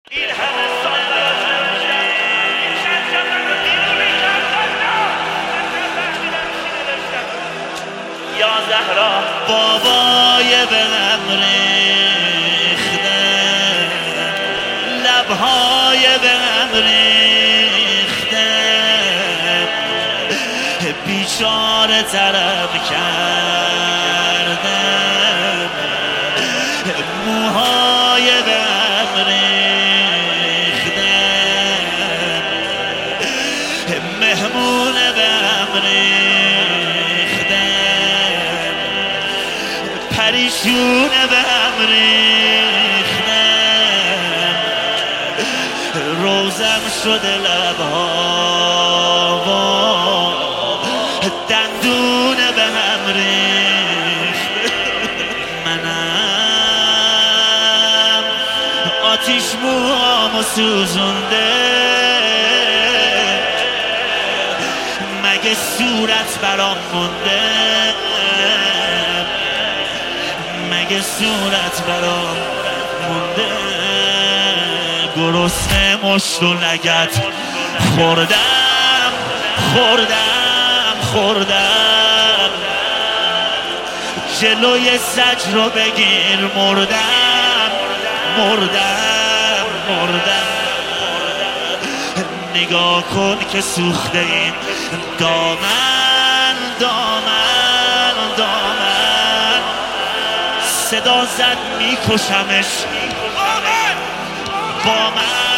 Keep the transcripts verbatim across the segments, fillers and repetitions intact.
این همه سال براش نوشتم، این چند شب رو دیوونه کرد والا. من نفهمیدم چی نوشتم. یا زهرا بابای بهم ریخته، لبهای بهم ریخته، بیچاره ترم کرده، موهای بهم ریخته، مهمون بهم ریخته، پریشون بهم ریخته، روزم شده لبها دندون بهم ریخته. منم آتیش موامو سوزونده، مگه صورت برام مونده، مگه صورت برام مونده. گرسنه مشت و لگد خوردم خوردم خوردم، جلوی زجر رو بگیر مردم مردم مردم. نگاه کن که سوخته این دامن دامن دامن، صدا زد میکشمش با من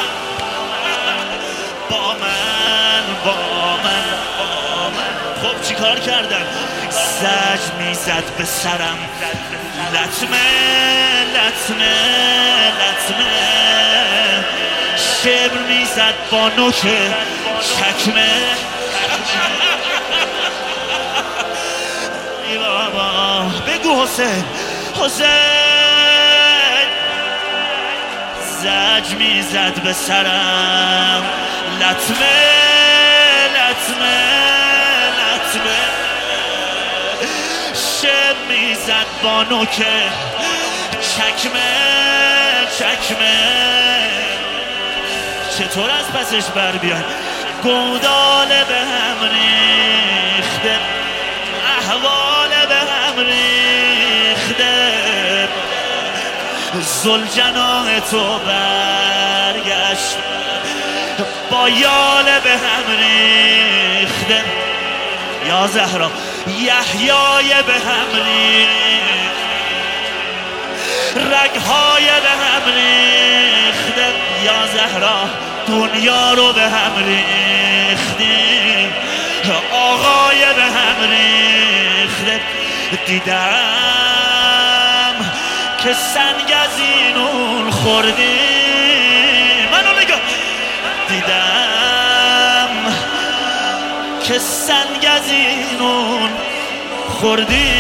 با من با من با من. خب چی کار کردم؟ زج میزد به سرم، لطمه لطمه لطمه، شبر میزد با نوک چکمه. ای بابا بگو حسین حسین. زج میزد به سرم، لطمه لطمه لطمه، شب میزد با نوک چکمه چکمه. چطور از پسش بر بیان؟ گودال به هم ریخته، احوال به هم ریخته، زلجناه تو برگشت با یال به هم ریخته. یا زهرا یحیای به هم ریخت، رگهای به هم ریخته. یا زهرا دنیا رو به هم ریختی، آقای به هم ریخته. دیدم که سنگ از اینون خوردی، منو نگاه. دیدم که سنگ از اینون خوردی،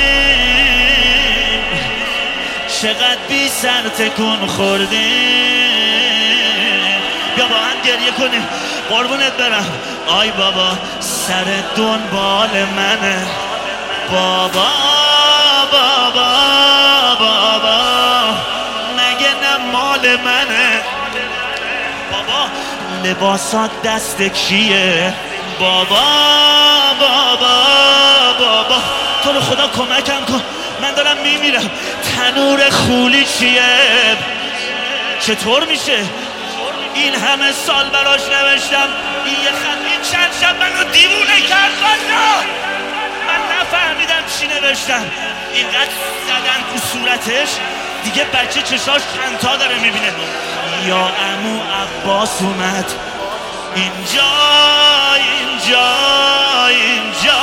چقدر بی سر تکون خوردی. بیا با هم گریه کنیم قربونت برم. آی بابا سر دنبال منه، بابا بابا بابا، مگه نه مال منه؟ بابا لباسات دست کیه؟ بابا بابا بابا، تو رو خدا کمکم کن، من دارم میمیرم. تنور خولی چیه؟ چطور میشه؟ این همه سال براش نوشتم، این یه خط این چند شب منو دیوونه کرد والا. من نفهمیدم چی نوشتم. اینقدر زدن تو صورتش دیگه بچه چشاش چندتا داره میبینه. یا عمو عباس اومد اینجا اینجا اینجا،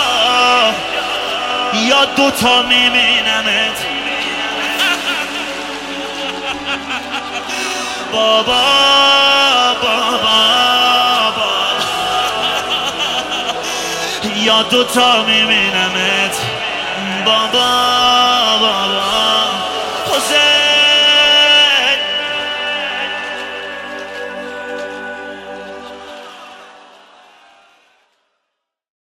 یا دوتا میبینمت. بابا بابا بابا، یا دوتا میبینمت. بابا